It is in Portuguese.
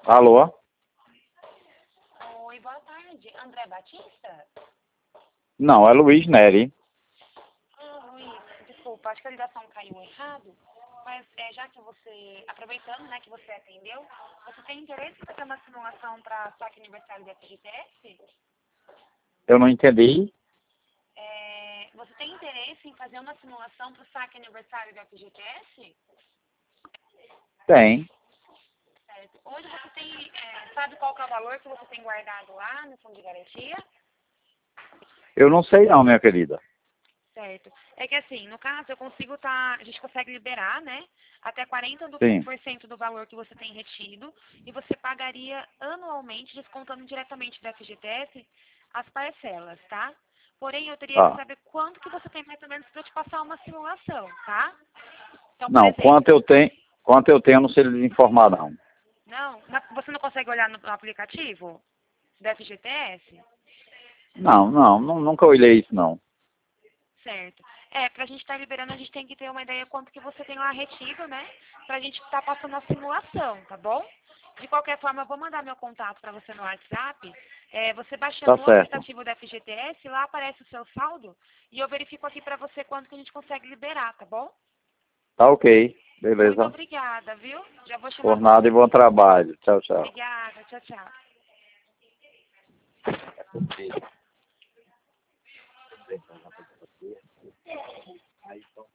Alô? Oi, boa tarde. André Batista? Não, é Luiz Neri. Luiz, desculpa, acho que a ligação caiu errado, mas já que você, aproveitando, né, que você atendeu, você tem interesse em fazer uma simulação para saque aniversário da FGTS? Eu não entendi. Você tem interesse em fazer uma simulação para o saque aniversário da FGTS? Tem. Certo. Hoje você tem, sabe qual que é o valor que você tem guardado lá no fundo de garantia? Eu não sei não, minha querida. Certo. É que assim, no caso, a gente consegue liberar, né, até Sim. 40% do valor que você tem retido e você pagaria anualmente, descontando diretamente da FGTS, as parcelas, tá? Porém, eu teria que Tá. saber quanto que você tem mais ou menos para te passar uma simulação, tá? Então, por Não, quanto exemplo, eu tenho, eu não sei lhes informar não. você não consegue olhar no aplicativo da FGTS? Nunca olhei isso não. Certo. Pra gente estar liberando, a gente tem que ter uma ideia quanto que você tem lá retido, né? Pra gente estar passando a simulação, tá bom? De qualquer forma, eu vou mandar meu contato para você no WhatsApp. Você Tá baixando o certo. aplicativo da FGTS, lá aparece o seu saldo e eu verifico aqui para você quanto que a gente consegue liberar, tá bom? Tá ok. Muito Beleza. obrigada, viu? Já vou chamar Por nada e você. bom trabalho. Tchau, tchau. Obrigada, tchau, tchau. Aí, então.